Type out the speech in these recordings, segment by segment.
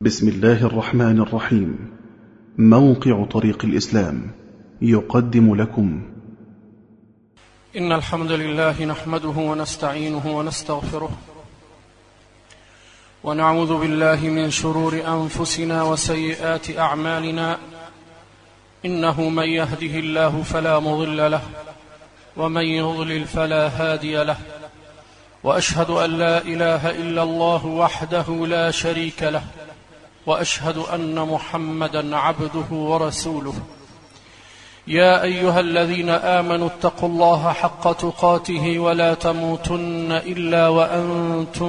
بسم الله الرحمن الرحيم. موقع طريق الإسلام يقدم لكم إن الحمد لله نحمده ونستعينه ونستغفره ونعوذ بالله من شرور أنفسنا وسيئات أعمالنا. إنه من يهده الله فلا مضل له ومن يضلل فلا هادي له، وأشهد أن لا إله إلا الله وحده لا شريك له، وأشهد أن محمدا عبده ورسوله. يا أيها الذين آمنوا اتقوا الله حق تقاته ولا تموتن إلا وأنتم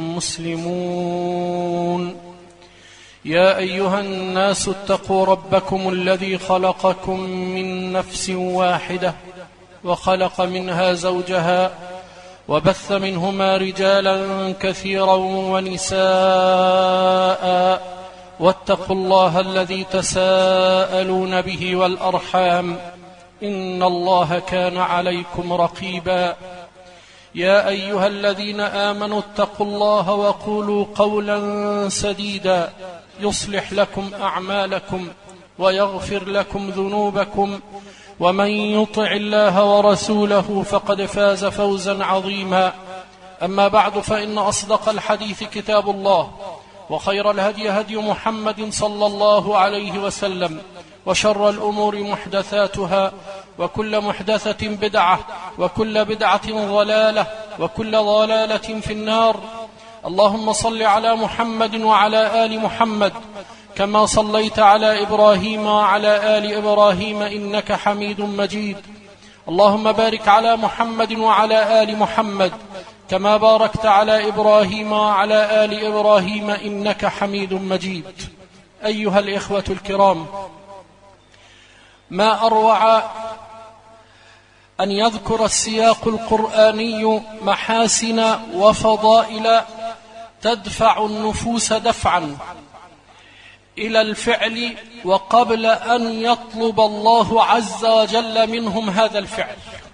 مسلمون. يا أيها الناس اتقوا ربكم الذي خلقكم من نفس واحدة وخلق منها زوجها وبث منهما رجالا كثيرا ونساء، واتقوا الله الذي تساءلون به والأرحام إن الله كان عليكم رقيبا. يا أيها الذين آمنوا اتقوا الله وقولوا قولا سديدا يصلح لكم أعمالكم ويغفر لكم ذنوبكم، ومن يطع الله ورسوله فقد فاز فوزا عظيما. أما بعد، فإن أصدق الحديث كتاب الله، وخير الهدي هدي محمد صلى الله عليه وسلم، وشر الأمور محدثاتها، وكل محدثة بدعة، وكل بدعة ضلالة، وكل ضلالة في النار. اللهم صل على محمد وعلى آل محمد كما صليت على إبراهيم وعلى آل إبراهيم إنك حميد مجيد. اللهم بارك على محمد وعلى آل محمد كما باركت على إبراهيم وعلى آل إبراهيم إنك حميد مجيد. أيها الإخوة الكرام، ما أروع أن يذكر السياق القرآني محاسن وفضائل تدفع النفوس دفعا إلى الفعل، وقبل أن يطلب الله عز وجل منهم هذا الفعل.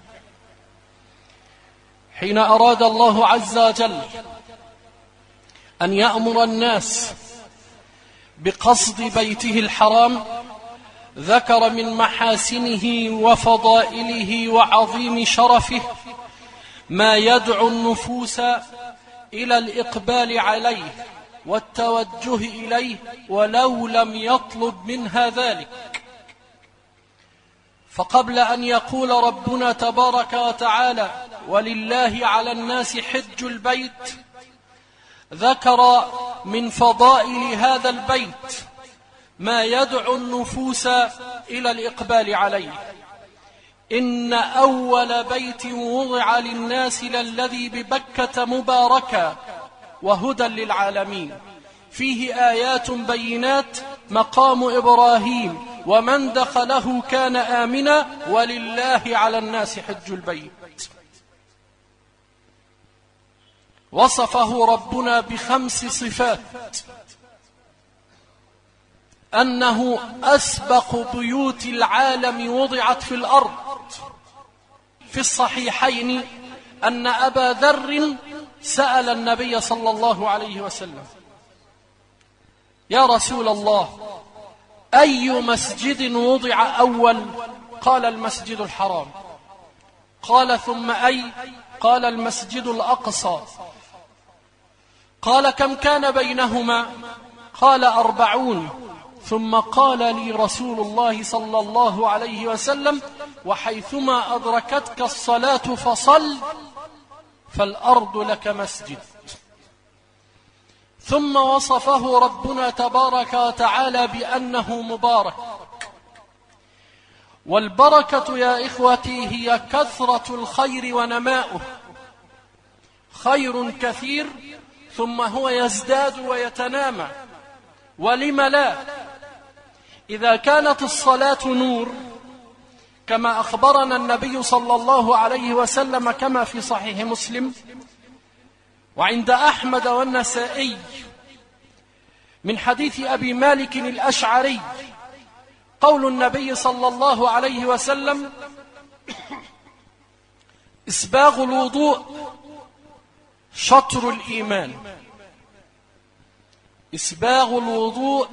حين أراد الله عز وجل أن يأمر الناس بقصد بيته الحرام، ذكر من محاسنه وفضائله وعظيم شرفه ما يدعو النفوس إلى الإقبال عليه والتوجه إليه ولو لم يطلب منها ذلك. فقبل أن يقول ربنا تبارك وتعالى ولله على الناس حج البيت، ذكر من فضائل هذا البيت ما يدعو النفوس إلى الإقبال عليه. إن أول بيت وضع للناس للذي ببكة مباركا وهدى للعالمين، فيه آيات بينات مقام إبراهيم ومن دخله كان آمنا ولله على الناس حج البيت. وصفه ربنا بخمس صفات: أنه أسبق بيوت العالم وضعت في الأرض. في الصحيحين أن أبا ذر سأل النبي صلى الله عليه وسلم: يا رسول الله، أي مسجد وضع أول؟ قال: المسجد الحرام. قال: ثم أي؟ قال: المسجد الأقصى. قال: كم كان بينهما؟ قال: 40. ثم قال لي رسول الله صلى الله عليه وسلم: وحيثما أدركتك الصلاة فصل، فالأرض لك مسجد. ثم وصفه ربنا تبارك وتعالى بأنه مبارك. والبركة يا إخوتي هي كثرة الخير ونماؤه، خير كثير ثم هو يزداد ويتنامى. ولم لا؟ إذا كانت الصلاة نور كما أخبرنا النبي صلى الله عليه وسلم كما في صحيح مسلم وعند أحمد والنسائي من حديث أبي مالك الأشعري، قول النبي صلى الله عليه وسلم: إسباغ الوضوء شطر الإيمان. إسباغ الوضوء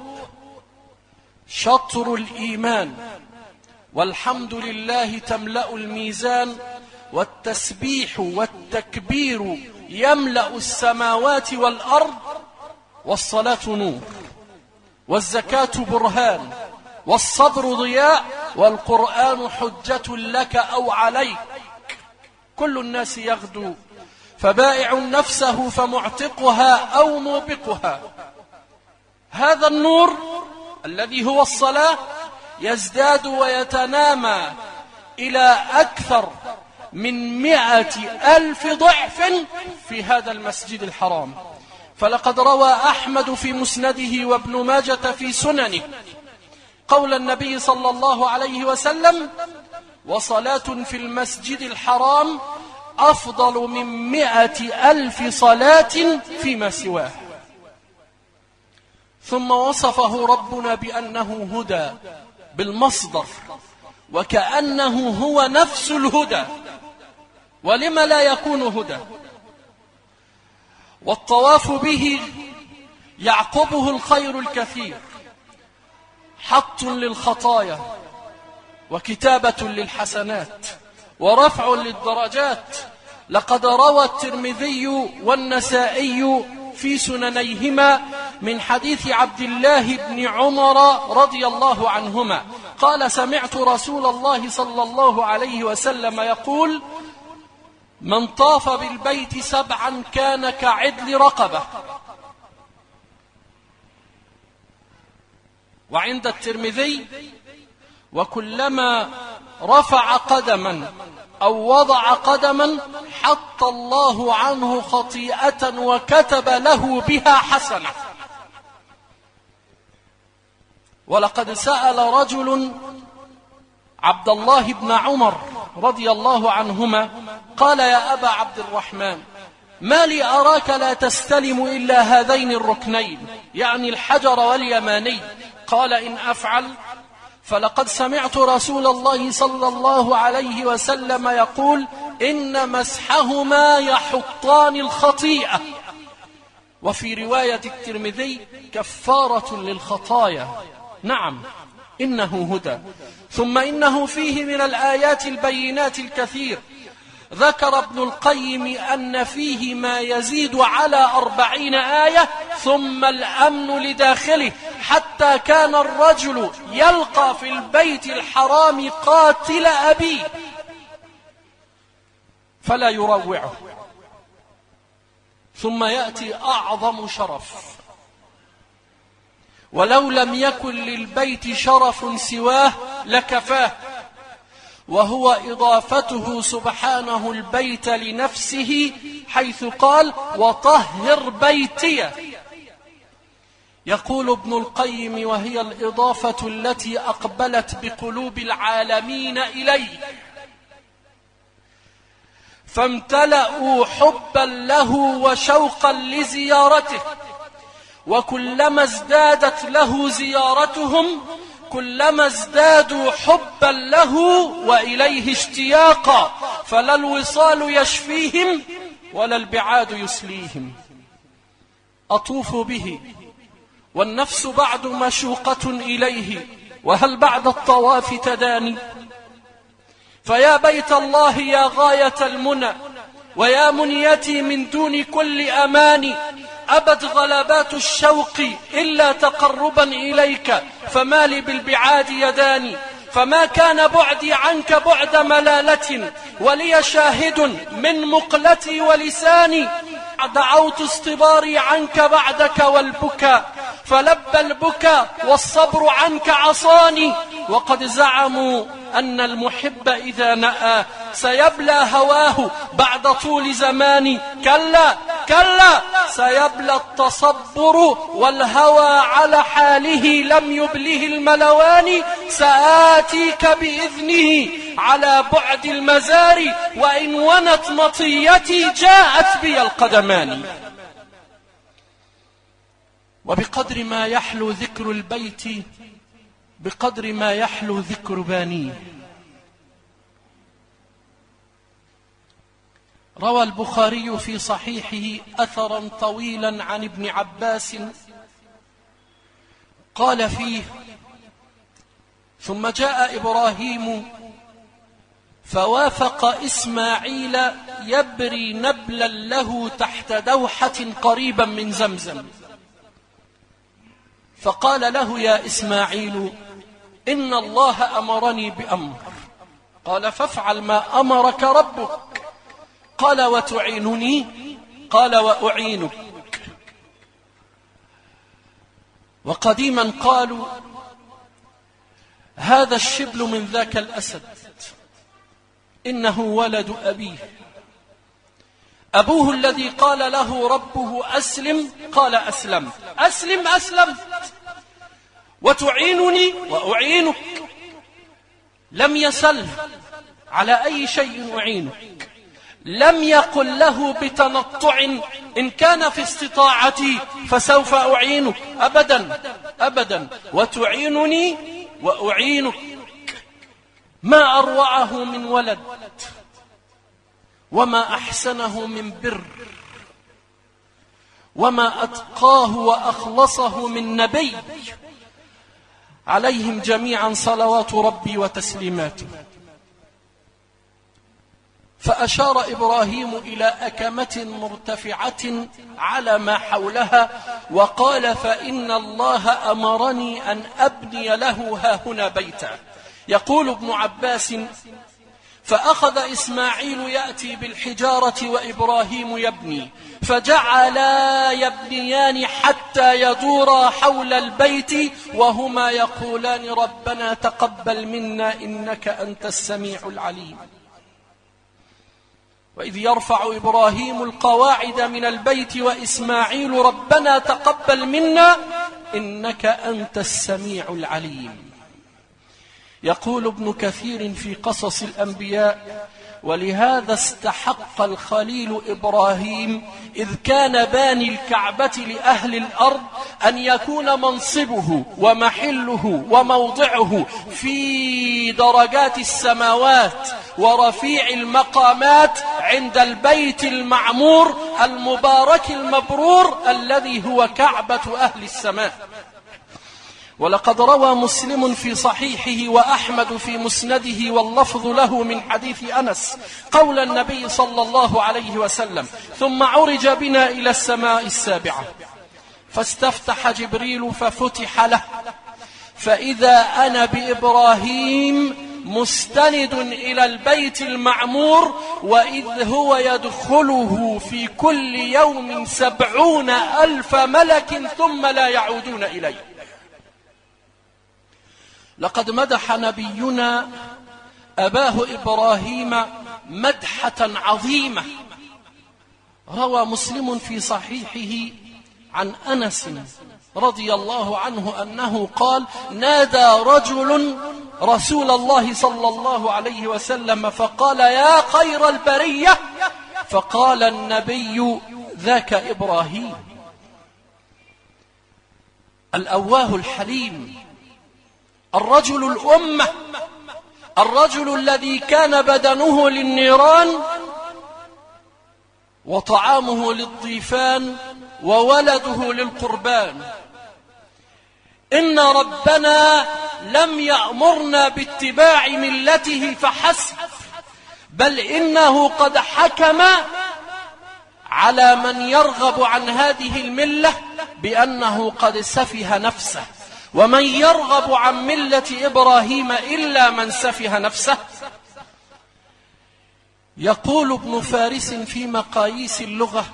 شطر الإيمان، والحمد لله تملأ الميزان، والتسبيح والتكبير يملأ السماوات والأرض، والصلاة نور، والزكاة برهان، والصبر ضياء، والقرآن حجة لك أو عليك. كل الناس يغدو، فبائع نفسه فمعتقها أو موبقها. هذا النور الذي هو الصلاة يزداد ويتنامى إلى أكثر من 100,000 ضعف في هذا المسجد الحرام. فلقد روى أحمد في مسنده وابن ماجة في سننه قول النبي صلى الله عليه وسلم: وصلاة في المسجد الحرام أفضل من 100,000 صلاة فيما سواه. ثم وصفه ربنا بأنه هدى بالمصدر، وكأنه هو نفس الهدى، ولم لا يكون هدى؟ والطواف به يعقبه الخير الكثير، حط للخطايا، وكتابة للحسنات، ورفع للدرجات. لقد روى الترمذي والنسائي في سننيهما من حديث عبد الله بن عمر رضي الله عنهما قال: سمعت رسول الله صلى الله عليه وسلم يقول: من طاف بالبيت 7 كان كعدل رقبة. وعند الترمذي: وكلما رفع قدما أو وضع قدما حط الله عنه خطيئة وكتب له بها حسنة. ولقد سأل رجل عبد الله بن عمر رضي الله عنهما قال: يا أبا عبد الرحمن، ما لي أراك لا تستلم إلا هذين الركنين، يعني الحجر واليماني؟ قال: إن أفعل فلقد سمعت رسول الله صلى الله عليه وسلم يقول: إن مسحهما يحطان الخطيئة. وفي رواية الترمذي: كفارة للخطايا. نعم، إنه هدى. ثم إنه فيه من الآيات البينات الكثير. ذكر ابن القيم أن فيه ما يزيد على 40 آية، ثم الأمن لداخله، حتى كان الرجل يلقى في البيت الحرام قاتل أبيه فلا يروعه. ثم يأتي أعظم شرف، ولو لم يكن للبيت شرف سواه لكفاه، وهو إضافته سبحانه البيت لنفسه، حيث قال: وطهر بيتي. يقول ابن القيم: وهي الإضافة التي أقبلت بقلوب العالمين إليه، فامتلأوا حبا له وشوقا لزيارته، وكلما ازدادت له زيارتهم كلما ازدادوا حبا له وإليه اشتياقا، فلا الوصال يشفيهم ولا البعاد يسليهم. أطوف به والنفس بعد مشوقة إليه، وهل بعد الطواف تداني؟ فيا بيت الله يا غاية المنى، ويا منيتي من دون كل أماني، أبت غلبات الشوق إلا تقربا إليك، فما لي بالبعاد يداني. فما كان بعدي عنك بعد ملالة، ولي شاهد من مقلتي ولساني، دعوت اصطباري عنك بعدك والبكاء، فلبى البكاء والصبر عنك عصاني. وقد زعموا أن المحب إذا نأى سيبلى هواه بعد طول زمان، كلا كلا سيبلى التصبر والهوى على حاله لم يبله الملوان. سآتيك بإذنه على بعد المزار، وإن ونت مطيتي جاءت بي القدمان. وبقدر ما يحلو ذكر البيت بقدر ما يحلو ذكر بانيه. روى البخاري في صحيحه أثرا طويلا عن ابن عباس قال فيه: ثم جاء إبراهيم فوافق إسماعيل يبري نبلا له تحت دوحة قريبا من زمزم، فقال له: يا إسماعيل، إن الله أمرني بأمر. قال: فافعل ما أمرك ربك. قال: وتعينني؟ قال: وأعينك. وقديما قالوا: هذا الشبل من ذاك الأسد، إنه ولد أبيه. أبوه الذي قال له ربه أسلم قال: أسلمت. أسلم أسلمت. وتعينني؟ وأعينك. لم يسل على أي شيء أعينك. لم يقل له بتنطع: إن كان في استطاعتي فسوف أعينك. أبدا أبدا. وتعينني وأعينك. ما أروعه من ولد، وما أحسنه من بر، وما أتقاه وأخلصه من نبي، عليهم جميعا صلوات ربي وتسليماته. فأشار إبراهيم إلى أكمة مرتفعة على ما حولها وقال: فإن الله أمرني أن أبني له هاهنا بيتا. يقول ابن عباس: فأخذ إسماعيل يأتي بالحجارة وإبراهيم يبني، فجعلا يبنيان حتى يدورا حول البيت وهما يقولان: ربنا تقبل منا إنك أنت السميع العليم. وإذ يرفع إبراهيم القواعد من البيت وإسماعيل: ربنا تقبل منا إنك أنت السميع العليم. يقول ابن كثير في قصص الأنبياء: ولهذا استحق الخليل إبراهيم إذ كان باني الكعبة لأهل الأرض أن يكون منصبه ومحله وموضعه في درجات السماوات ورفيع المقامات عند البيت المعمور المبارك المبرور الذي هو كعبة أهل السماء. ولقد روى مسلم في صحيحه وأحمد في مسنده واللفظ له من حديث أنس قول النبي صلى الله عليه وسلم: ثم عرج بنا إلى السماء السابعة فاستفتح جبريل ففتح له، فإذا أنا بإبراهيم مستند إلى البيت المعمور، وإذ هو يدخله في كل يوم 70,000 ملك ثم لا يعودون إليه. لقد مدح نبينا أباه إبراهيم مدحة عظيمة. روى مسلم في صحيحه عن أنس رضي الله عنه أنه قال: نادى رجل رسول الله صلى الله عليه وسلم فقال: يا خير البرية، فقال النبي: ذاك إبراهيم. الأواه الحليم، الرجل الأمة، الرجل الذي كان بدنه للنيران وطعامه للضيفان وولده للقربان. إن ربنا لم يأمرنا باتباع ملته فحسب، بل إنه قد حكم على من يرغب عن هذه الملة بأنه قد سفه نفسه. ومن يرغب عن ملة إبراهيم إلا من سفه نفسه. يقول ابن فارس في مقاييس اللغة: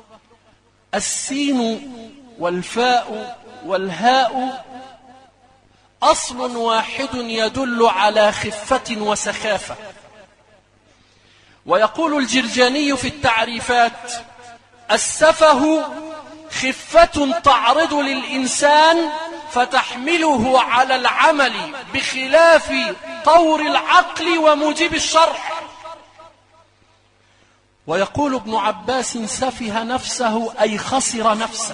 السين والفاء والهاء أصل واحد يدل على خفة وسخافة. ويقول الجرجاني في التعريفات: السفه خفة تعرض للإنسان فتحمله على العمل بخلاف طور العقل وموجب الشرح. ويقول ابن عباس: سفه نفسه أي خسر نفسه.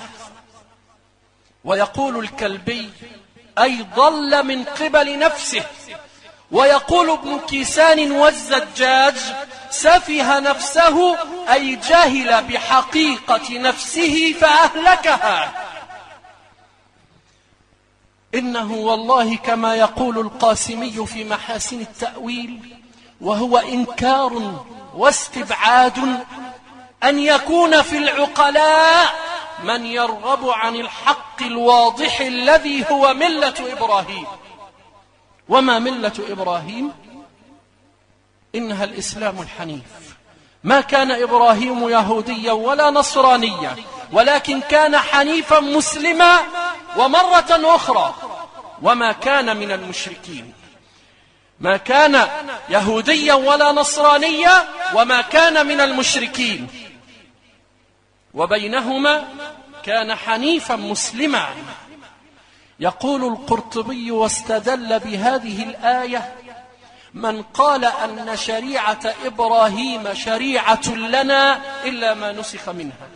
ويقول الكلبي: أي ضل من قبل نفسه. ويقول ابن كيسان والزجاج: سفه نفسه أي جهل بحقيقة نفسه فأهلكها. إنه والله كما يقول القاسمي في محاسن التأويل، وهو إنكار واستبعاد، أن يكون في العقلاء من يرغب عن الحق الواضح الذي هو ملة إبراهيم. وما ملة إبراهيم؟ إنها الإسلام الحنيف. ما كان إبراهيم يهوديا ولا نصرانيا، ولكن كان حنيفا مسلما، ومرة أخرى وما كان من المشركين. ما كان يهوديا ولا نصرانيا وما كان من المشركين، وبينهما كان حنيفا مسلما. يقول القرطبي واستدل بهذه الآية: من قال أن شريعة إبراهيم شريعة لنا إلا ما نسخ منها.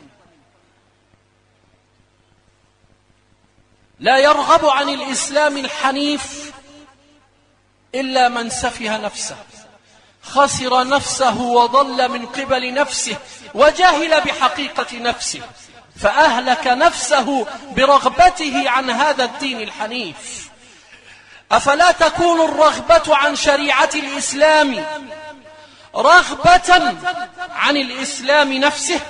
لا يرغب عن الإسلام الحنيف إلا من سفه نفسه، خسر نفسه وضل من قبل نفسه، وجهل بحقيقة نفسه، فأهلك نفسه برغبته عن هذا الدين الحنيف. أفلا تكون الرغبة عن شريعة الإسلام رغبة عن الإسلام نفسه؟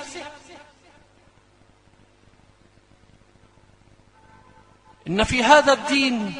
إن في هذا الدين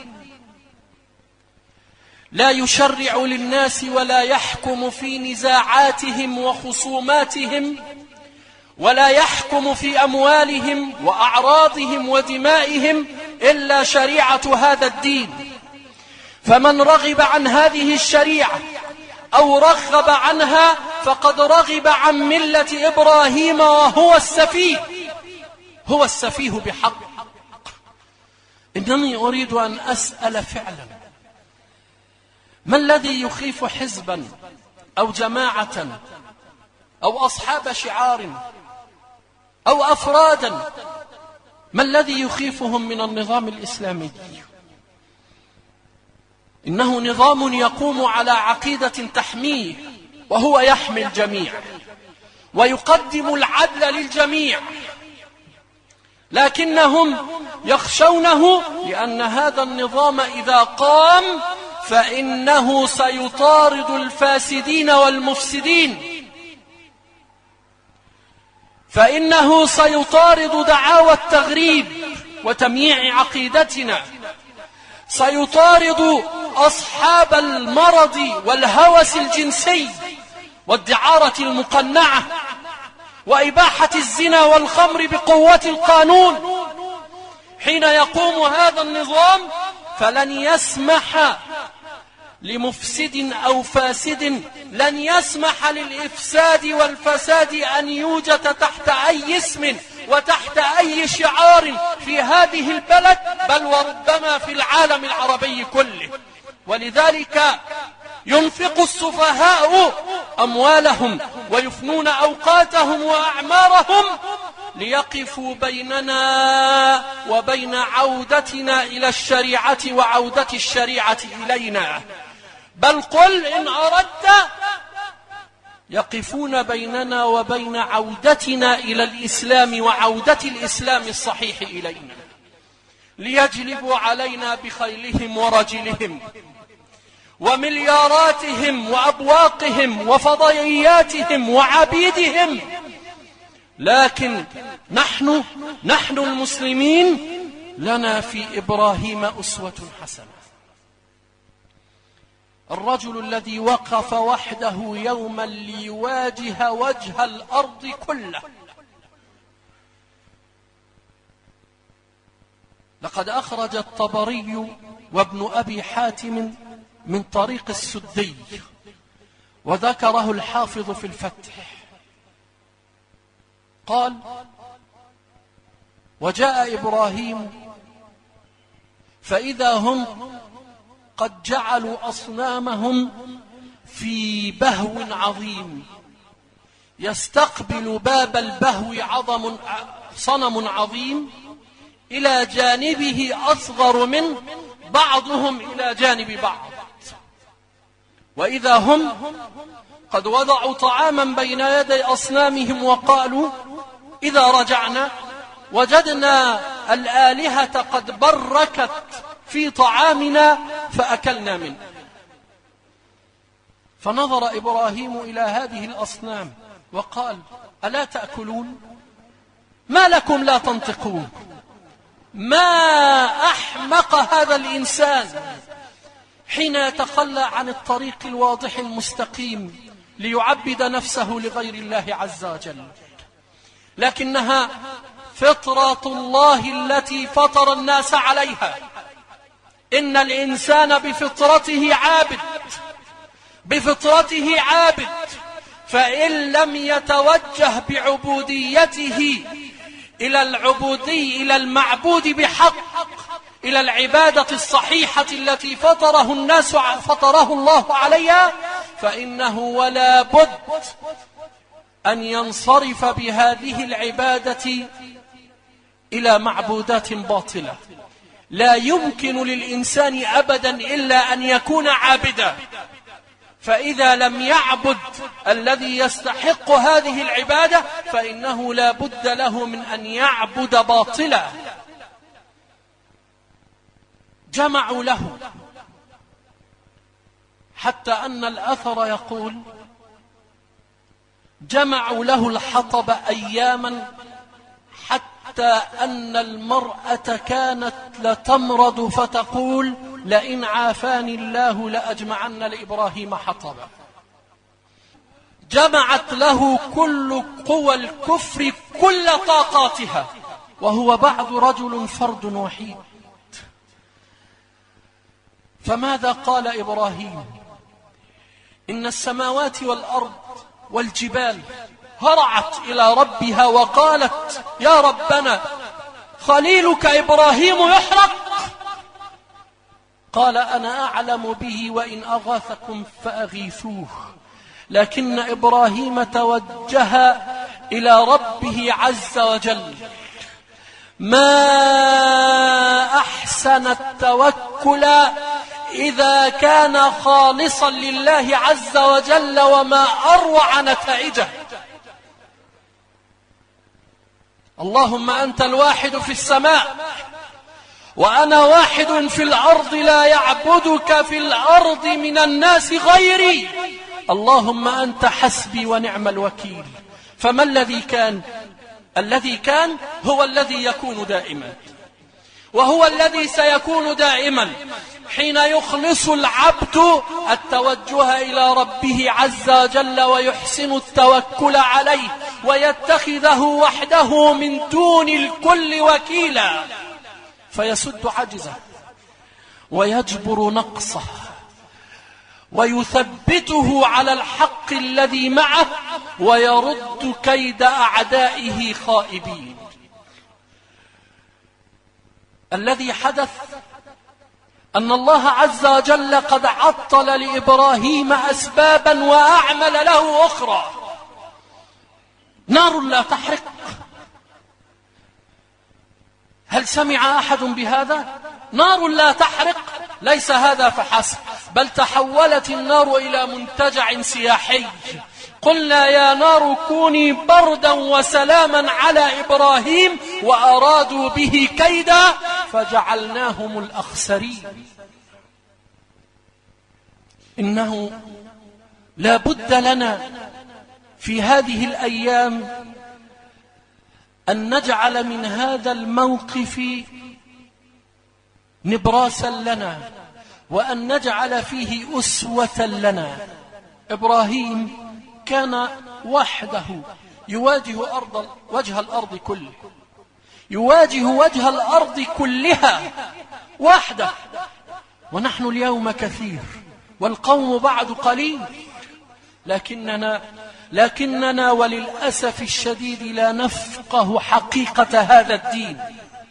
لا يشرع للناس ولا يحكم في نزاعاتهم وخصوماتهم، ولا يحكم في أموالهم وأعراضهم ودمائهم إلا شريعة هذا الدين. فمن رغب عن هذه الشريعة أو رغب عنها فقد رغب عن ملة إبراهيم، وهو السفيه، هو السفيه بحق. إنني أريد أن أسأل فعلا: ما الذي يخيف حزبا أو جماعة أو أصحاب شعار أو أفرادا؟ ما الذي يخيفهم من النظام الإسلامي؟ إنه نظام يقوم على عقيدة تحميه، وهو يحمي الجميع ويقدم العدل للجميع، لكنهم يخشونه لأن هذا النظام إذا قام فإنه سيطارد الفاسدين والمفسدين، فإنه سيطارد دعاوى التغريب وتمييع عقيدتنا، سيطارد أصحاب المرض والهوس الجنسي والدعارة المقنعة وإباحة الزنا والخمر بقوة القانون. حين يقوم هذا النظام فلن يسمح لمفسد أو فاسد، لن يسمح للإفساد والفساد أن يوجد تحت أي اسم وتحت أي شعار في هذه البلد، بل وربما في العالم العربي كله. ولذلك ينفق السفهاء أموالهم ويفنون أوقاتهم وأعمارهم ليقفوا بيننا وبين عودتنا إلى الشريعة وعودة الشريعة إلينا. بل قل إن أردت يقفون بيننا وبين عودتنا إلى الإسلام وعودة الإسلام الصحيح إلينا، ليجلبوا علينا بخيلهم ورجلهم وملياراتهم وأبواقهم وفضائياتهم وعبيدهم. لكن نحن المسلمين لنا في إبراهيم أسوة حسنة. الرجل الذي وقف وحده يوما ليواجه وجه الأرض كله. لقد أخرج الطبري وابن أبي حاتم من طريق السدي، وذكره الحافظ في الفتح، قال: وجاء إبراهيم فإذا هم قد جعلوا أصنامهم في بهو عظيم، يستقبل باب البهو صنم عظيم إلى جانبه أصغر منه، بعضهم إلى جانب بعض. وإذا هم قد وضعوا طعاما بين يدي أصنامهم وقالوا: إذا رجعنا وجدنا الآلهة قد بركت في طعامنا فأكلنا منه. فنظر إبراهيم إلى هذه الأصنام وقال: ألا تأكلون؟ ما لكم لا تنطقون؟ ما أحمق هذا الإنسان حين يتخلى عن الطريق الواضح المستقيم ليعبد نفسه لغير الله عز وجل. لكنها فطرة الله التي فطر الناس عليها. إن الإنسان بفطرته عابد، فإن لم يتوجه بعبوديته إلى المعبود بحق، إلى العبادة الصحيحة التي فطره الله عليها، فإنه ولا بد أن ينصرف بهذه العبادة إلى معبودات باطلة. لا يمكن للإنسان أبدا إلا أن يكون عابدا، فإذا لم يعبد الذي يستحق هذه العبادة فإنه لا بد له من أن يعبد باطلا. جمعوا له حتى أن الأثر يقول: جمعوا له الحطب أياما حتى أن المرأة كانت لتمرض فتقول: لئن عافاني الله لأجمعن لإبراهيم حطبا. جمعت له كل قوى الكفر كل طاقاتها، وهو بعد رجل فرد وحيد. فماذا قال إبراهيم؟ إن السماوات والأرض والجبال هرعت إلى ربها وقالت: يا ربنا خليلك إبراهيم يحرق. قال: أنا أعلم به، وإن أغاثكم فأغيثوه. لكن إبراهيم توجه إلى ربه عز وجل. ما أحسن التوكل إذا كان خالصا لله عز وجل، وما أروع نتائجه. اللهم أنت الواحد في السماء وأنا واحد في الأرض، لا يعبدك في الأرض من الناس غيري. اللهم أنت حسبي ونعم الوكيل. فما الذي كان؟ الذي كان هو الذي يكون دائما، وهو الذي سيكون دائما حين يخلص العبد التوجه إلى ربه عز وجل ويحسن التوكل عليه ويتخذه وحده من دون الكل وكيلا، فيسد عجزه ويجبر نقصه ويثبته على الحق الذي معه ويرد كيد أعدائه خائبين. الذي حدث أن الله عز وجل قد عطل لإبراهيم أسبابا وأعمل له أخرى. نار لا تحرق. هل سمع أحد بهذا؟ نار لا تحرق. ليس هذا فحسب، بل تحولت النار إلى منتجع سياحي. قلنا: يا نار كوني بردا وسلاما على إبراهيم، وأرادوا به كيدا فجعلناهم الأخسرين. إنه لا بد لنا في هذه الأيام أن نجعل من هذا الموقف نبراسا لنا، وأن نجعل فيه أسوة لنا. إبراهيم كان وحده يواجه وجه الأرض كله، يواجه وجه الأرض كلها وحده، ونحن اليوم كثير والقوم بعد قليل. لكننا وللأسف الشديد لا نفقه حقيقة هذا الدين.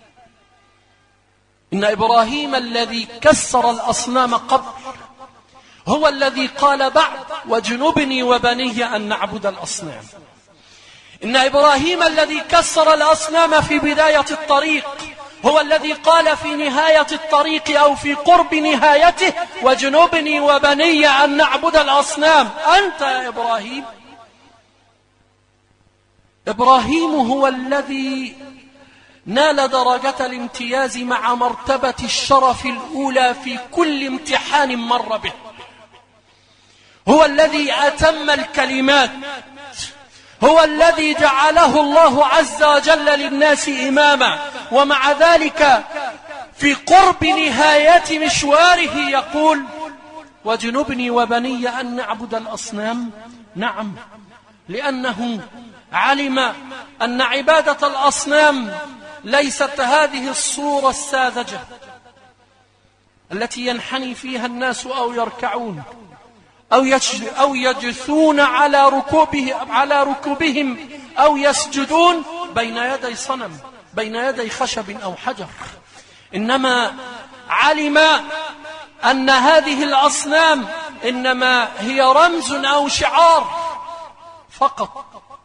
إن إبراهيم الذي كسر الأصنام قبل هو الذي قال بعد: واجنبني وبني أن نعبد الأصنام. إن إبراهيم الذي كسر الأصنام في بداية الطريق هو الذي قال في نهاية الطريق أو في قرب نهايته: واجنبني وبني أن نعبد الأصنام. أنت يا إبراهيم هو الذي نال درجة الامتياز مع مرتبة الشرف الأولى في كل امتحان مر به. هو الذي أتم الكلمات، هو الذي جعله الله عز وجل للناس إماما، ومع ذلك في قرب نهاية مشواره يقول: واجنبني وبني أن نعبد الأصنام. نعم، لأنه علم أن عبادة الأصنام ليست هذه الصورة الساذجة التي ينحني فيها الناس أو يركعون أو يجثون على ركوبهم أو يسجدون بين يدي صنم، بين يدي خشب أو حجر. إنما علم أن هذه الأصنام إنما هي رمز أو شعار فقط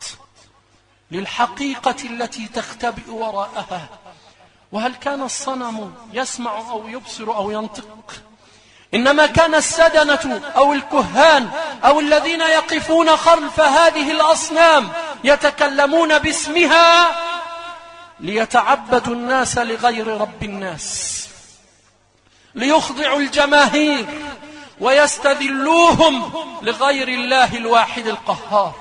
للحقيقة التي تختبئ وراءها. وهل كان الصنم يسمع أو يبصر أو ينطق؟ إنما كان السدنة أو الكهان أو الذين يقفون خلف هذه الأصنام يتكلمون باسمها ليتعبدوا الناس لغير رب الناس، ليخضعوا الجماهير ويستذلوهم لغير الله الواحد القهار.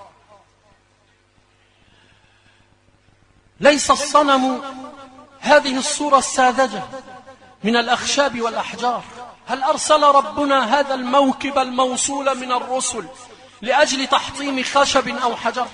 ليس الصنم هذه الصورة الساذجة من الأخشاب والأحجار. هل أرسل ربنا هذا الموكب الموصول من الرسل لأجل تحطيم خشب أو حجر؟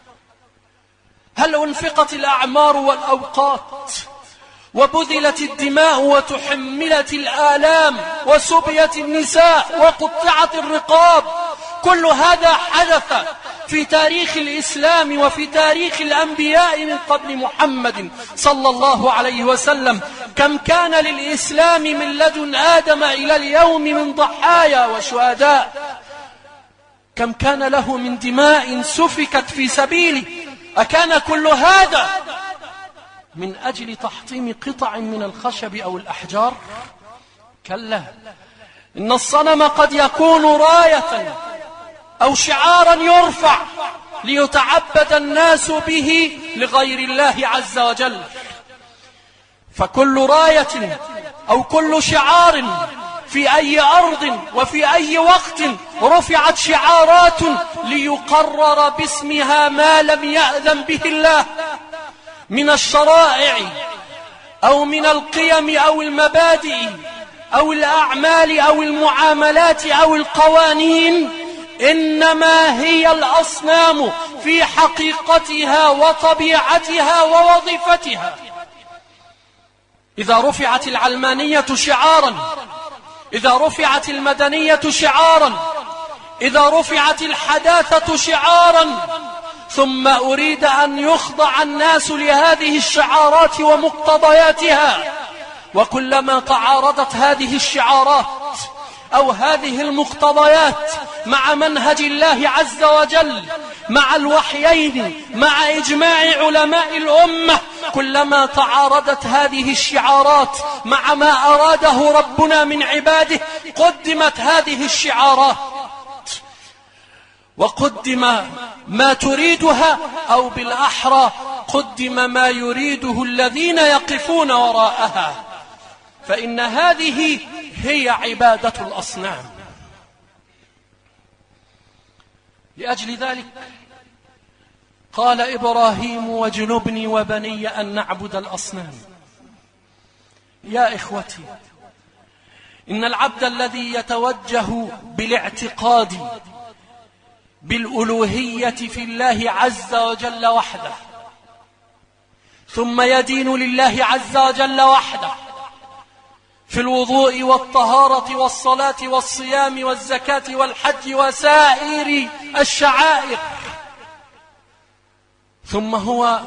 هل أنفقت الأعمار والأوقات وبذلت الدماء وتحملت الآلام وسبيت النساء وقطعت الرقاب؟ كل هذا حدث في تاريخ الإسلام وفي تاريخ الأنبياء من قبل محمد صلى الله عليه وسلم. كم كان للإسلام من لدن آدم إلى اليوم من ضحايا وشهداء، كم كان له من دماء سفكت في سبيله. أكان كل هذا من أجل تحطيم قطع من الخشب أو الأحجار؟ كلا، إن الصنم قد يكون راية أو شعارا يرفع ليتعبد الناس به لغير الله عز وجل. فكل راية أو كل شعار في أي أرض وفي أي وقت رفعت شعارات ليقرر باسمها ما لم يأذن به الله من الشرائع أو من القيم أو المبادئ أو الأعمال أو المعاملات أو القوانين، إنما هي الأصنام في حقيقتها وطبيعتها ووظيفتها. إذا رفعت العلمانية شعارا، إذا رفعت المدنية شعارا، إذا رفعت الحداثة شعارا، ثم أريد أن يخضع الناس لهذه الشعارات ومقتضياتها، وكلما تعارضت هذه الشعارات أو هذه المقتضيات مع منهج الله عز وجل، مع الوحيين، مع إجماع علماء الأمة، كلما تعارضت هذه الشعارات مع ما أراده ربنا من عباده قدمت هذه الشعارات وقدم ما تريدها، أو بالأحرى قدم ما يريده الذين يقفون وراءها، فإن هذه هي عبادة الأصنام. لأجل ذلك قال إبراهيم: واجنبني وبني أن نعبد الأصنام. يا إخوتي، إن العبد الذي يتوجه بالاعتقاد بالألوهية في الله عز وجل وحده، ثم يدين لله عز وجل وحده في الوضوء والطهارة والصلاة والصيام والزكاة والحج وسائر الشعائر، ثم هو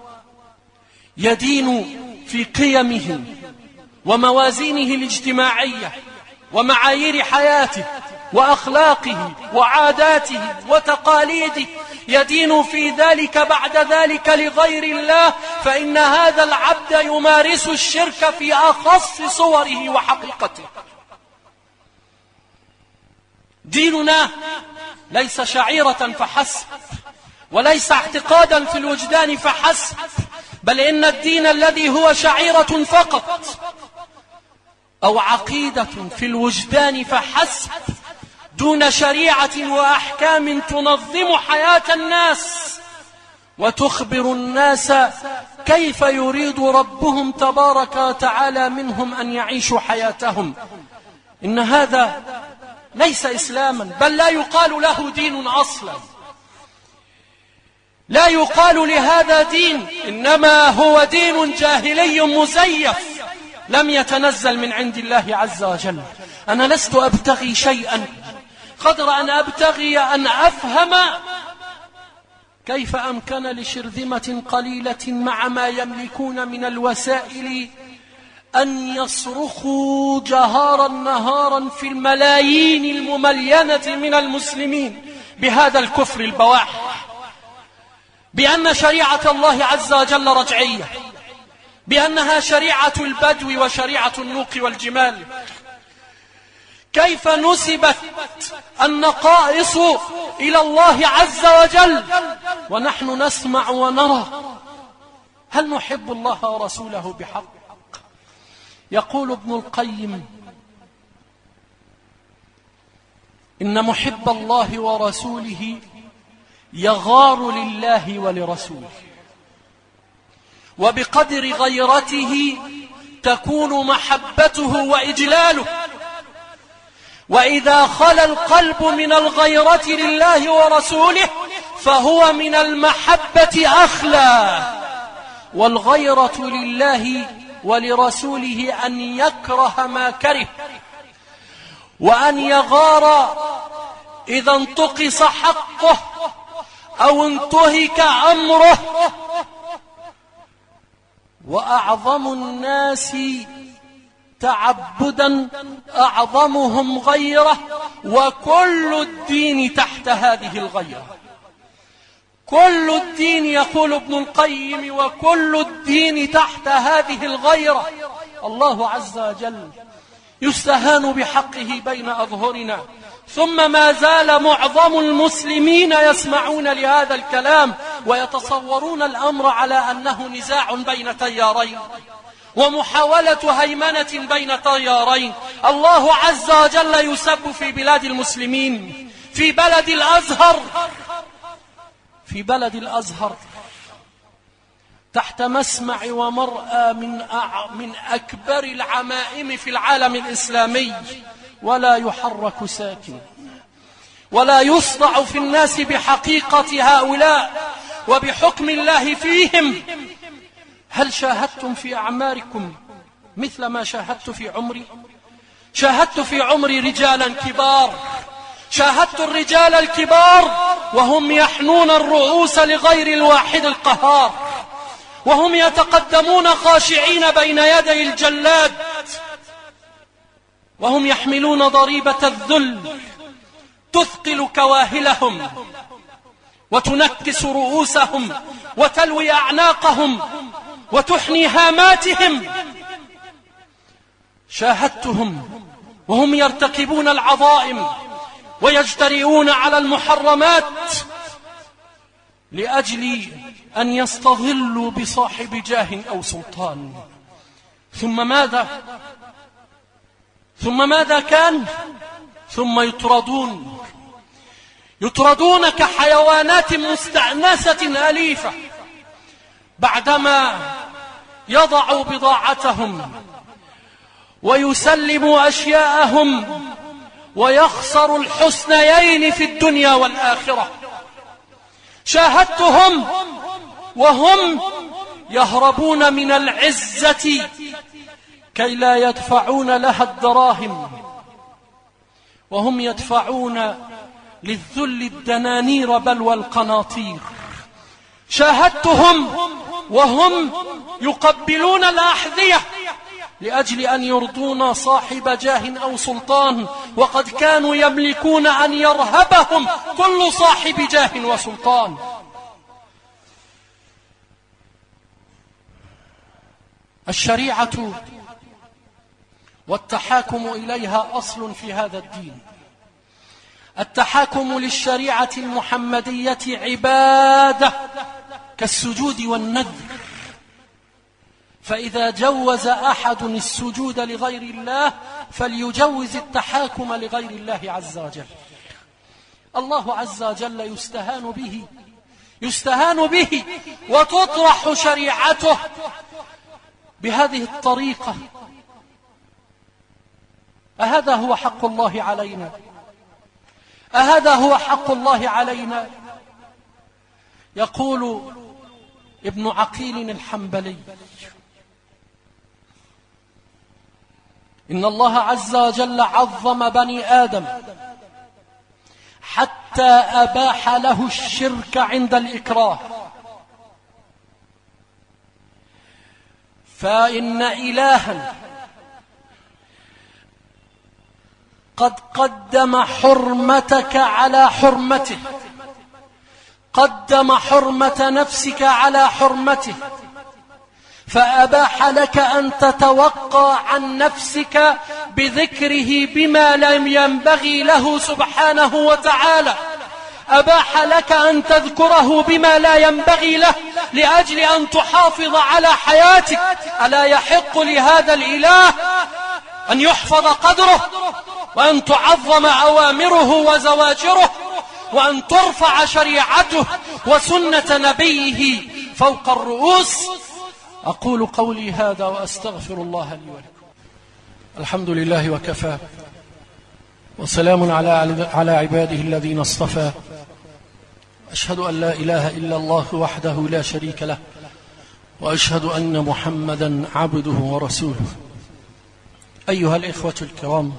يدين في قيمه وموازينه الاجتماعية ومعايير حياته وأخلاقه وعاداته وتقاليده، يدين في ذلك بعد ذلك لغير الله، فإن هذا العبد يمارس الشرك في أخص صوره وحقيقته. ديننا ليس شعيرة فحسب، وليس اعتقادا في الوجدان فحسب، بل إن الدين الذي هو شعيرة فقط أو عقيدة في الوجدان فحسب دون شريعة وأحكام تنظم حياة الناس وتخبر الناس كيف يريد ربهم تبارك وتعالى منهم أن يعيشوا حياتهم، إن هذا ليس إسلاما، بل لا يقال له دين أصلا، لا يقال لهذا دين، إنما هو دين جاهلي مزيف لم يتنزل من عند الله عز وجل. أنا لست أبتغي شيئا قدر أن أبتغي أن أفهم كيف أمكن لشرذمة قليلة مع ما يملكون من الوسائل أن يصرخوا جهارا نهارا في الملايين المملينة من المسلمين بهذا الكفر البواح، بأن شريعة الله عز وجل رجعية، بأنها شريعة البدو وشريعة النوق والجمال. كيف نسبت النقائص إلى الله عز وجل ونحن نسمع ونرى؟ هل نحب الله ورسوله بحق؟ يقول ابن القيم: إن محب الله ورسوله يغار لله ولرسوله، وبقدر غيرته تكون محبته وإجلاله، وإذا خلا القلب من الغيرة لله ورسوله فهو من المحبة أخلى. والغيرة لله ولرسوله أن يكره ما كره، وأن يغار إذا انتقص حقه أو انتهك أمره. وأعظم الناس تعبدا أعظمهم غيرة، وكل الدين تحت هذه الغيرة. كل الدين، يقول ابن القيم، وكل الدين تحت هذه الغيرة. الله عز وجل يستهان بحقه بين أظهرنا، ثم ما زال معظم المسلمين يسمعون لهذا الكلام ويتصورون الأمر على أنه نزاع بين تيارين ومحاولة هيمنة بين تيارين. الله عز وجل يسب في بلاد المسلمين، في بلد الأزهر، في بلد الأزهر تحت مسمع ومرأى من أكبر العمائم في العالم الإسلامي، ولا يحرك ساكن، ولا يصدع في الناس بحقيقة هؤلاء وبحكم الله فيهم. هل شاهدتم في أعماركم مثل ما شاهدت في عمري؟ شاهدت في عمري رجالا كبار، شاهدت الرجال الكبار وهم يحنون الرؤوس لغير الواحد القهار، وهم يتقدمون خاشعين بين يدي الجلاد، وهم يحملون ضريبة الذل تثقل كواهلهم وتنكس رؤوسهم وتلوي أعناقهم وتحني هاماتهم. شاهدتهم وهم يرتكبون العظائم ويجترئون على المحرمات لأجل أن يستظلوا بصاحب جاه أو سلطان. ثم ماذا كان؟ ثم يطردون كحيوانات مستأنسة أليفة بعدما يضعوا بضاعتهم ويسلموا أشياءهم ويخسر الحسنيين في الدنيا والآخرة. شاهدتهم وهم يهربون من العزة كي لا يدفعون لها الدراهم، وهم يدفعون للذل الدنانير بل والقناطير. شاهدتهم وهم يقبلون الأحذية لأجل أن يرضون صاحب جاه أو سلطان، وقد كانوا يملكون أن يرهبهم كل صاحب جاه وسلطان. الشريعة والتحاكم إليها أصل في هذا الدين. التحاكم للشريعة المحمدية عبادة كالسجود والنذر فإذا جوز أحد السجود لغير الله فليجوز التحاكم لغير الله عز وجل. الله عز وجل يستهان به وتطرح شريعته بهذه الطريقة. أهذا هو حق الله علينا؟ أهذا هو حق الله علينا؟ يقول ابن عقيل الحنبلي: إن الله عز وجل عظم بني آدم حتى أباح له الشرك عند الإكراه، فإن إلها قد قدم حرمتك على حرمته، قدم حرمة نفسك على حرمته، فأباح لك أن تتوقى عن نفسك بذكره بما لم ينبغي له سبحانه وتعالى، أباح لك أن تذكره بما لا ينبغي له لأجل أن تحافظ على حياتك. ألا يحق لهذا الإله أن يحفظ قدره، وأن تعظم أوامره وزواجره، وأن ترفع شريعته وسنة نبيه فوق الرؤوس؟ أقول قولي هذا وأستغفر الله لي ولكم. الحمد لله وكفى، وسلام على عباده الذين اصطفى. أشهد أن لا إله إلا الله وحده لا شريك له، وأشهد أن محمدا عبده ورسوله. أيها الإخوة الكرام،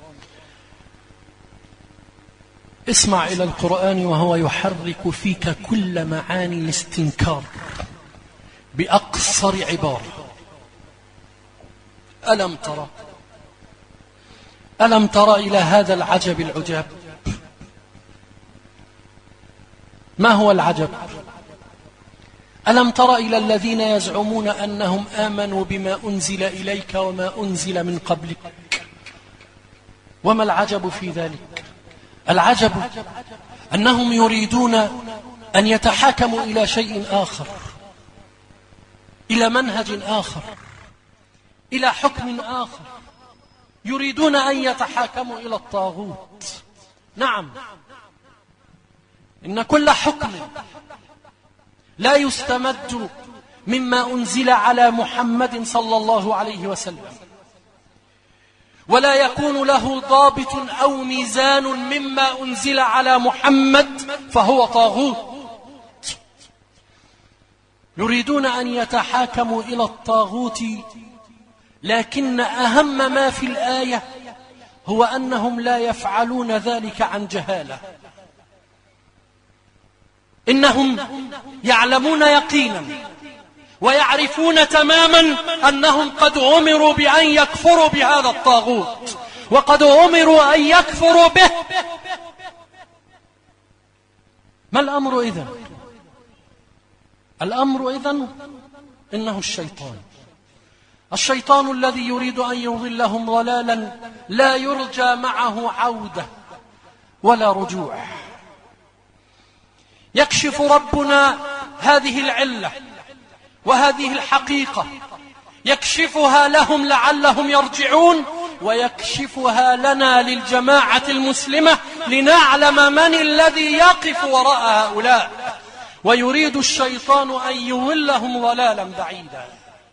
اسمع إلى القرآن وهو يحرك فيك كل معاني الاستنكار بأقصر عبارة. ألم تر إلى هذا العجب العجاب؟ ما هو العجب؟ ألم تر إلى الذين يزعمون أنهم آمنوا بما أنزل إليك وما أنزل من قبلك؟ وما العجب في ذلك؟ العجب أنهم يريدون أن يتحاكموا إلى شيء آخر، إلى منهج آخر، إلى حكم آخر. يريدون أن يتحاكموا إلى الطاغوت. نعم، إن كل حكم لا يستمد مما أنزل على محمد صلى الله عليه وسلم، ولا يكون له ضابط أو ميزان مما أنزل على محمد، فهو طاغوت. يريدون أن يتحاكموا إلى الطاغوت، لكن أهم ما في الآية هو أنهم لا يفعلون ذلك عن جهالة. إنهم يعلمون يقينا ويعرفون تماما أنهم قد أمروا بأن يكفروا بهذا الطاغوت، وقد أمروا أن يكفروا به. ما الأمر إذن؟ الأمر إذن إنه الشيطان الذي يريد أن يضلهم ضلالا لا يرجى معه عودة ولا رجوع. يكشف ربنا هذه العلة وهذه الحقيقة، يكشفها لهم لعلهم يرجعون، ويكشفها لنا للجماعة المسلمة لنعلم من الذي يقف وراء هؤلاء. ويريد الشيطان أن يضلهم ضلالا بعيدا.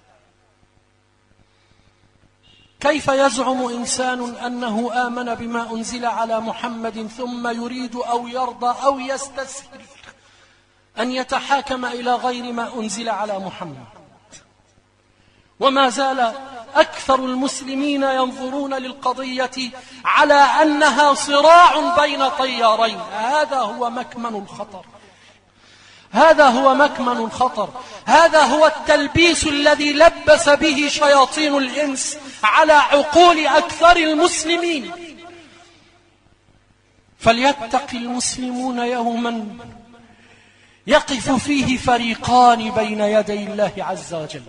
كيف يزعم إنسان أنه آمن بما أنزل على محمد ثم يريد أو يرضى أو يستسهل أن يتحاكم إلى غير ما أنزل على محمد؟ وما زال أكثر المسلمين ينظرون للقضية على أنها صراع بين طيارين. هذا هو مكمن الخطر، هذا هو مكمن الخطر، هذا هو التلبيس الذي لبس به شياطين الإنس على عقول أكثر المسلمين. فليتق المسلمون يوما يقف فيه فريقان بين يدي الله عز وجل،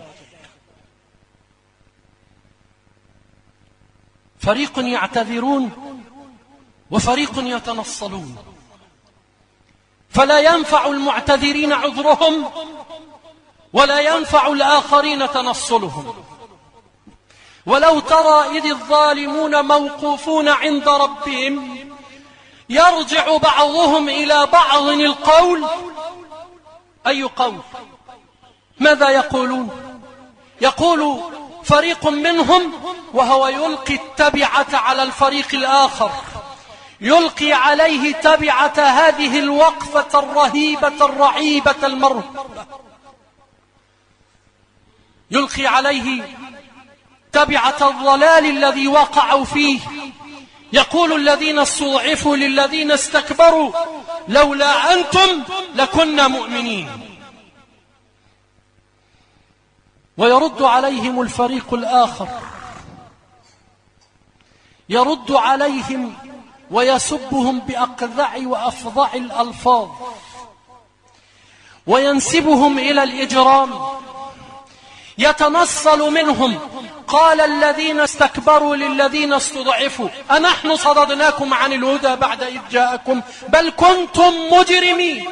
فريق يعتذرون وفريق يتنصلون. فلا ينفع المعتذرين عذرهم، ولا ينفع الآخرين تنصلهم. ولو ترى إذ الظالمون موقوفون عند ربهم يرجع بعضهم إلى بعض القول. أي قول؟ ماذا يقولون؟ يقول فريق منهم وهو يلقي التبعة على الفريق الآخر، يلقي عليه تبعة هذه الوقفة الرهيبة الرعيبة المرهوبة، يلقي عليه تبعة الضلال الذي وقعوا فيه. يقول الذين استضعفوا للذين استكبروا لولا أنتم لكنا مؤمنين. ويرد عليهم الفريق الآخر، يرد عليهم ويسبهم بأقذع وأفظع الألفاظ، وينسبهم إلى الإجرام، يتنصل منهم. قال الذين استكبروا للذين استضعفوا أنحن صددناكم عن الهدى بعد إذ جاءكم بل كنتم مجرمين.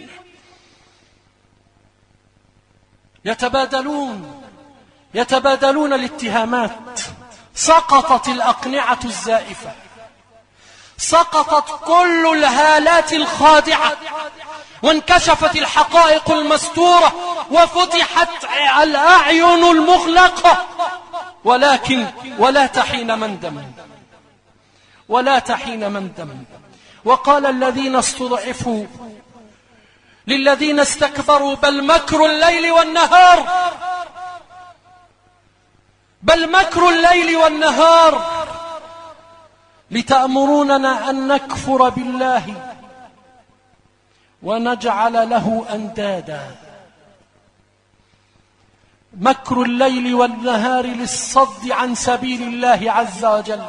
يتبادلون الاتهامات. سقطت الأقنعة الزائفة، سقطت كل الهالات الخادعة، وانكشفت الحقائق المستورة، وفتحت الأعين المغلقة. ولكن ولا تحين مندم. وقال الذين استضعفوا للذين استكبروا بل مكر الليل والنهار لتأمروننا أن نكفر بالله ونجعل له أندادا. مكر الليل والنهار للصد عن سبيل الله عز وجل.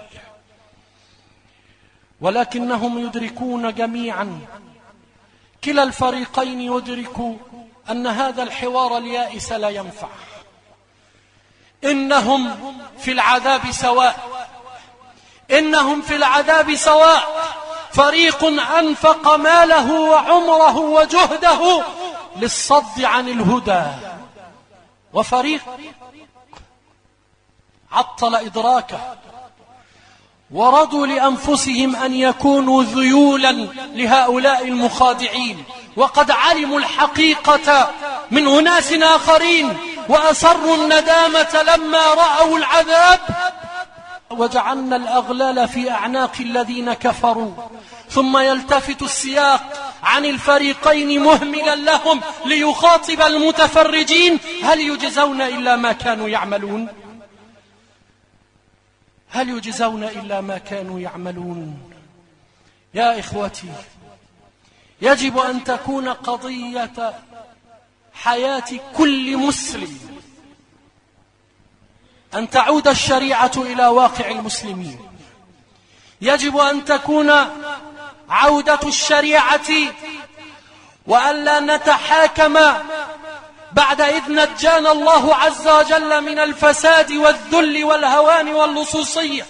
ولكنهم يدركون جميعا، كلا الفريقين يدرك أن هذا الحوار اليائس لا ينفع. إنهم في العذاب سواء. فريق أنفق ماله وعمره وجهده للصد عن الهدى، وفريق عطل إدراكه، ورضوا لأنفسهم أن يكونوا ذيولا لهؤلاء المخادعين، وقد علموا الحقيقة من أناس آخرين وأسروا الندامة لما رأوا العذاب. وجعلنا الأغلال في أعناق الذين كفروا. ثم يلتفت السياق عن الفريقين مهملا لهم ليخاطب المتفرجين: هل يجزون إلا ما كانوا يعملون؟ هل يجزون إلا ما كانوا يعملون؟ يا إخوتي، يجب أن تكون قضية حياة كل مسلم أن تعود الشريعة إلى واقع المسلمين. يجب أن تكون عودة الشريعة، وأن لا نتحاكم بعد إذ نجانا الله عز وجل من الفساد والذل والهوان واللصوصية.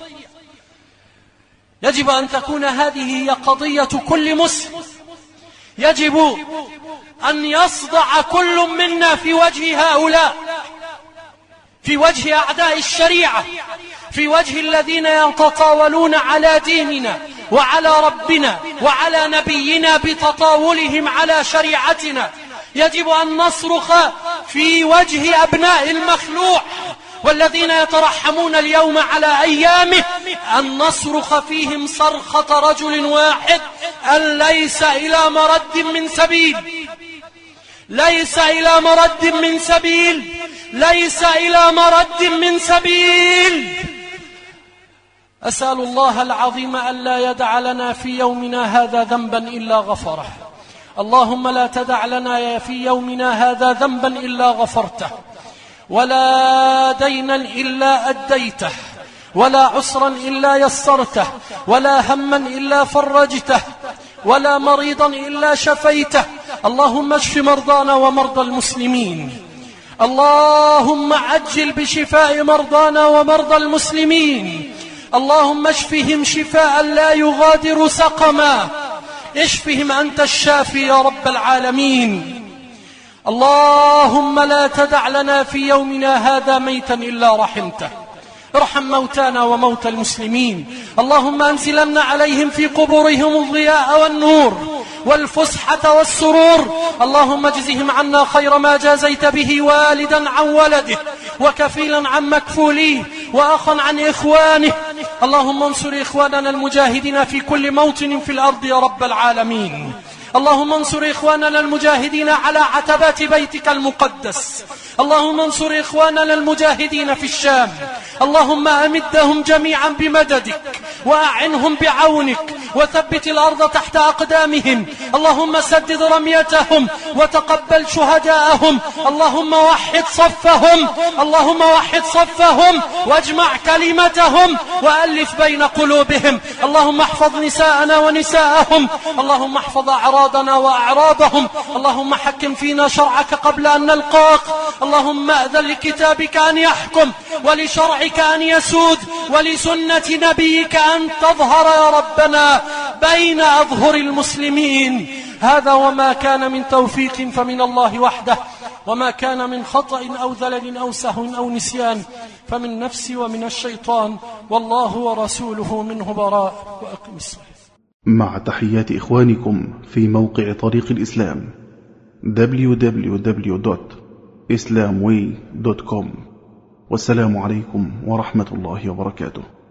يجب أن تكون هذه هي قضية كل مسلم. يجب أن يصدع كل منا في وجه هؤلاء، في وجه أعداء الشريعة، في وجه الذين يتطاولون على ديننا وعلى ربنا وعلى نبينا بتطاولهم على شريعتنا. يجب أن نصرخ في وجه أبناء المخلوع والذين يترحمون اليوم على أيامه، أن نصرخ فيهم صرخة رجل واحد: أن ليس إلى مرد من سبيل، ليس إلى مرد من سبيل، ليس إلى مرد من سبيل. أسأل الله العظيم ألا يدع لنا في يومنا هذا ذنبا إلا غفره. اللهم لا تدع لنا في يومنا هذا ذنبا إلا غفرته، ولا دينا إلا أديته، ولا عسرا إلا يسرته، ولا هما إلا فرجته، ولا مريضا إلا شفيته. اللهم اشف مرضانا ومرضى المسلمين. اللهم عجل بشفاء مرضانا ومرضى المسلمين. اللهم اشفهم شفاء لا يغادر سقما. اشفهم أنت الشافي يا رب العالمين. اللهم لا تدع لنا في يومنا هذا ميتا إلا رحمته. ارحم موتانا وموتى المسلمين. اللهم أنزلن عليهم في قبورهم الضياء والنور والفسحة والسرور. اللهم اجزهم عنا خير ما جازيت به والدا عن ولده، وكفيلا عن مكفوليه، وأخا عن إخوانه. اللهم انصر إخواننا المجاهدين في كل موطن في الأرض يا رب العالمين. اللهم انصر إخواننا المجاهدين على عتبات بيتك المقدس. اللهم انصر إخواننا المجاهدين في الشام. اللهم أمدهم جميعا بمددك وأعنهم بعونك، وثبت الأرض تحت أقدامهم. اللهم سدد رميتهم وتقبل شهداءهم. اللهم وحد صفهم، اللهم وحد صفهم واجمع كلمتهم وألف بين قلوبهم. اللهم احفظ نساءنا ونساءهم. اللهم احفظ أعراضنا وأعراضهم. اللهم حكم فينا شرعك قبل أن نلقاك. اللهم أذن لكتابك أن يحكم، ولشرعك أن يسود، ولسنة نبيك أن تظهر يا ربنا بين أظهر المسلمين. هذا وما كان من توفيق فمن الله وحده، وما كان من خطأ أو ذلل أو سهو أو نسيان فمن نفسي ومن الشيطان، والله ورسوله منه براء. وأقم الصلاة. مع تحيات إخوانكم في موقع طريق الإسلام www.islamway.com. والسلام عليكم ورحمة الله وبركاته.